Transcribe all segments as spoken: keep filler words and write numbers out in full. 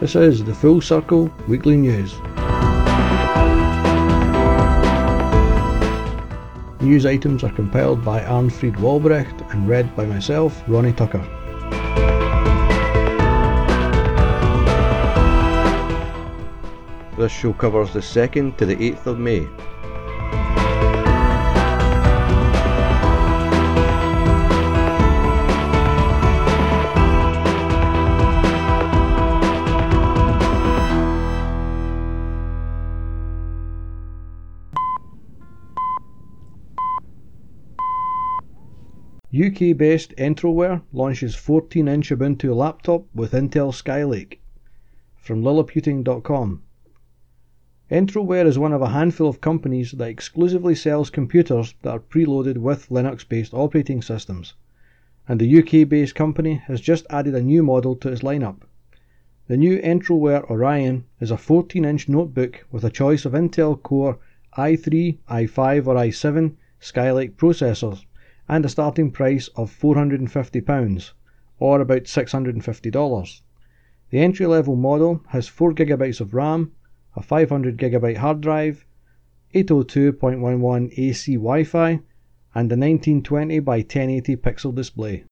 This is the Full Circle Weekly News. News items are compiled by Arnfried Walbrecht and read by myself, Ronnie Tucker. This show covers the second to the eighth of May. U K-based Entroware launches fourteen inch Ubuntu laptop with Intel Skylake. From Liliputing dot com. Entroware is one of a handful of companies that exclusively sells computers that are preloaded with Linux-based operating systems, and the U K-based company has just added a new model to its lineup. The new Entroware Orion is a fourteen inch notebook with a choice of Intel Core i three, i five or i seven Skylake processors, and a starting price of four hundred and fifty pounds, or about six hundred and fifty dollars. The entry-level model has four gigabytes of RAM, a five hundred gigabyte hard drive, eight oh two dot eleven A C Wi-Fi, and a nineteen twenty by ten eighty pixel display.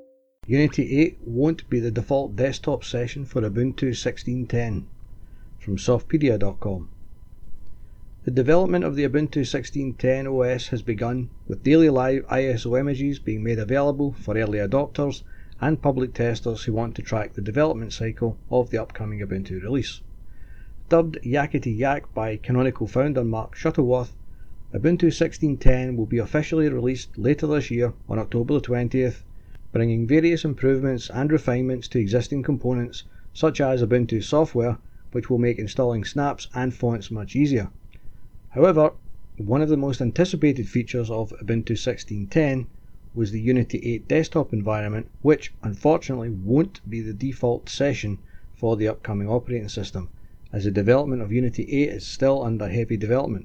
Unity eight won't be the default desktop session for Ubuntu sixteen ten. From Softpedia dot com. The development of the Ubuntu sixteen ten O S has begun, with daily live I S O images being made available for early adopters and public testers who want to track the development cycle of the upcoming Ubuntu release. Dubbed Yakety Yak by Canonical founder Mark Shuttleworth, Ubuntu sixteen ten will be officially released later this year on October the twentieth, bringing various improvements and refinements to existing components such as Ubuntu software, which will make installing snaps and fonts much easier. However, one of the most anticipated features of Ubuntu sixteen ten was the Unity eight desktop environment, which unfortunately won't be the default session for the upcoming operating system, as the development of Unity eight is still under heavy development.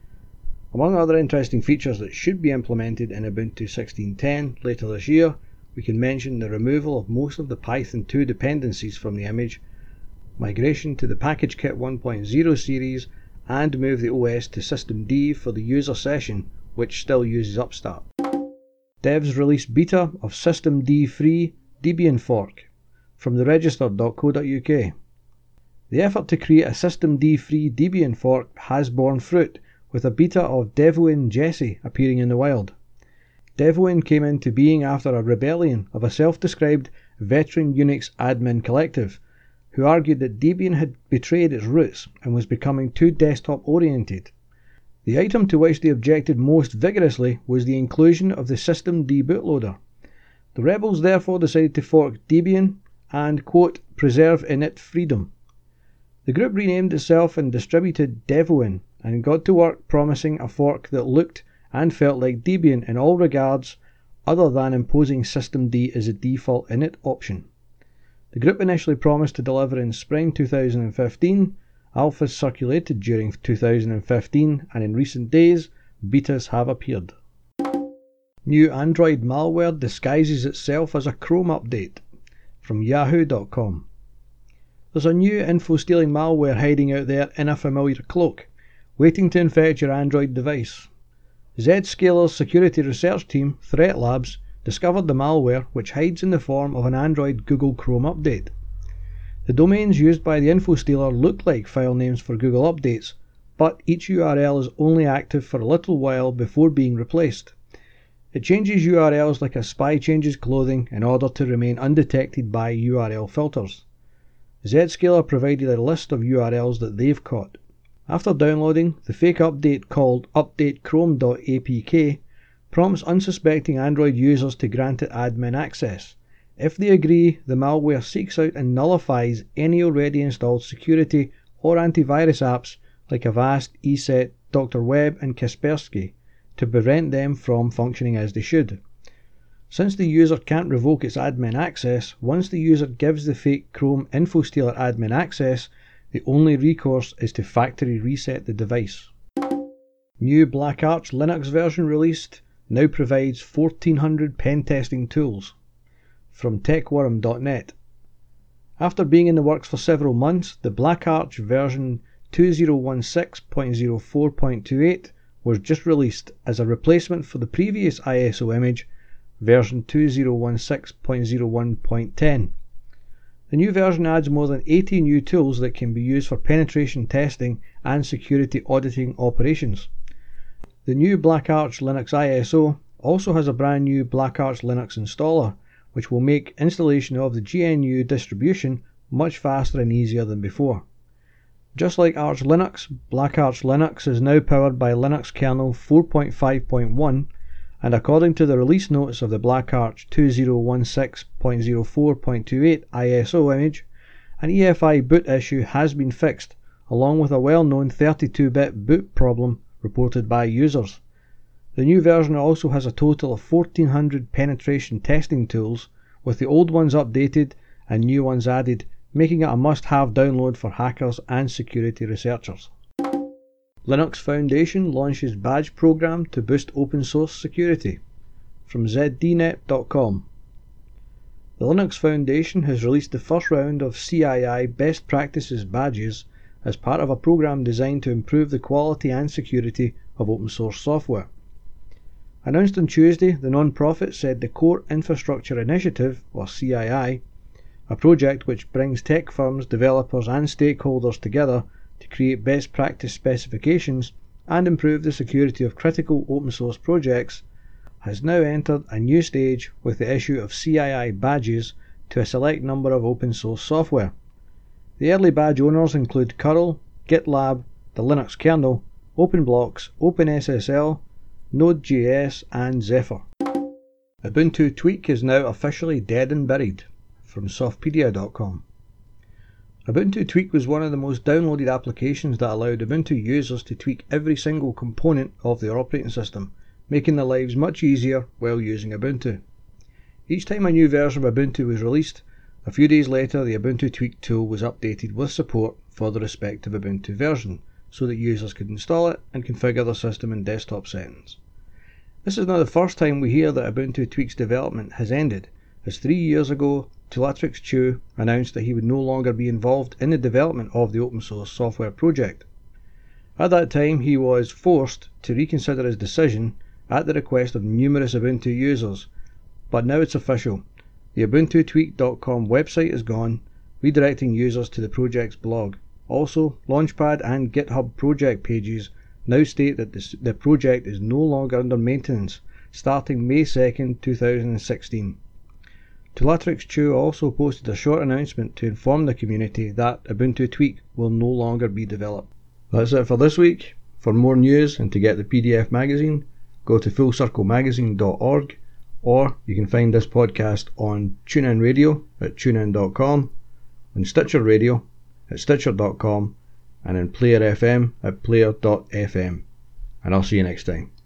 Among other interesting features that should be implemented in Ubuntu sixteen ten later this year, we can mention the removal of most of the Python two dependencies from the image, migration to the PackageKit one point oh series, and move the O S to systemd for the user session, which still uses Upstart. Devs release beta of systemd-free Debian fork. From the register dot co dot U K. The effort to create a systemd-free Debian fork has borne fruit, with a beta of Devuin Jessie appearing in the wild. Devuin came into being after a rebellion of a self-described veteran Unix admin collective, who argued that Debian had betrayed its roots and was becoming too desktop-oriented. The item to which they objected most vigorously was the inclusion of the systemd bootloader. The rebels therefore decided to fork Debian and, quote, preserve init freedom. The group renamed itself and distributed Devuin and got to work promising a fork that looked and felt like Debian in all regards other than imposing systemd as a default init option. The group initially promised to deliver in spring two thousand fifteen, alphas circulated during two thousand fifteen, and in recent days, betas have appeared. New Android malware disguises itself as a Chrome update. From Yahoo dot com. There's a new info-stealing malware hiding out there in a familiar cloak, waiting to infect your Android device. Zscaler's security research team, Threat Labs, discovered the malware, which hides in the form of an Android Google Chrome update. The domains used by the info-stealer look like file names for Google updates, but each U R L is only active for a little while before being replaced. It changes U R Ls like a spy changes clothing in order to remain undetected by U R L filters. Zscaler provided a list of U R Ls that they've caught. After downloading, the fake update called update chrome dot A P K prompts unsuspecting Android users to grant it admin access. If they agree, the malware seeks out and nullifies any already installed security or antivirus apps like Avast, ESET, Doctor Web and Kaspersky to prevent them from functioning as they should. Since the user can't revoke its admin access, once the user gives the fake Chrome InfoStealer admin access, the only recourse is to factory reset the device. New Black Arch Linux version released now provides fourteen hundred pen testing tools. From techworm dot net. After being in the works for several months, the Black Arch version two thousand sixteen point oh four point two eight was just released as a replacement for the previous I S O image, version two thousand sixteen point oh one point ten. The new version adds more than eighty new tools that can be used for penetration testing and security auditing operations. The new Black Arch Linux I S O also has a brand new Black Arch Linux installer, which will make installation of the G N U distribution much faster and easier than before. Just like Arch Linux, Black Arch Linux is now powered by Linux kernel four point five point one, and according to the release notes of the Black Arch two thousand sixteen point oh four point two eight I S O image, an E F I boot issue has been fixed, along with a well-known thirty-two bit boot problem reported by users. The new version also has a total of fourteen hundred penetration testing tools, with the old ones updated and new ones added, making it a must-have download for hackers and security researchers. Linux Foundation launches badge program to boost open source security. From Z D net dot com. The Linux Foundation has released the first round of C I I Best Practices badges as part of a program designed to improve the quality and security of open source software. Announced on Tuesday, the non-profit said the Core Infrastructure Initiative, or C I I, a project which brings tech firms, developers and stakeholders together to create best practice specifications and improve the security of critical open source projects, has now entered a new stage with the issue of C I I badges to a select number of open source software. The early badge owners include curl, GitLab, the Linux kernel, OpenBlocks, OpenSSL, Node.js and Zephyr. Ubuntu Tweak is now officially dead and buried. From Softpedia dot com. Ubuntu Tweak was one of the most downloaded applications that allowed Ubuntu users to tweak every single component of their operating system, making their lives much easier while using Ubuntu. Each time a new version of Ubuntu was released, a few days later the Ubuntu Tweak tool was updated with support for the respective Ubuntu version, so that users could install it and configure their system and desktop settings. This is not the first time we hear that Ubuntu Tweak's development has ended, as three years ago Tulatrix Chu announced that he would no longer be involved in the development of the open source software project. At that time he was forced to reconsider his decision at the request of numerous Ubuntu users, but now it's official. The Ubuntu Tweak dot com website is gone, redirecting users to the project's blog. Also, Launchpad and GitHub project pages now state that this, the project is no longer under maintenance, starting May second, two thousand sixteen. Tulatrix Chu also posted a short announcement to inform the community that Ubuntu Tweak will no longer be developed. That's it for this week. For more news and to get the P D F magazine, go to full circle magazine dot org, or you can find this podcast on TuneIn Radio at tune in dot com, on Stitcher Radio at stitcher dot com, and in Player F M at player dot f m. And I'll see you next time.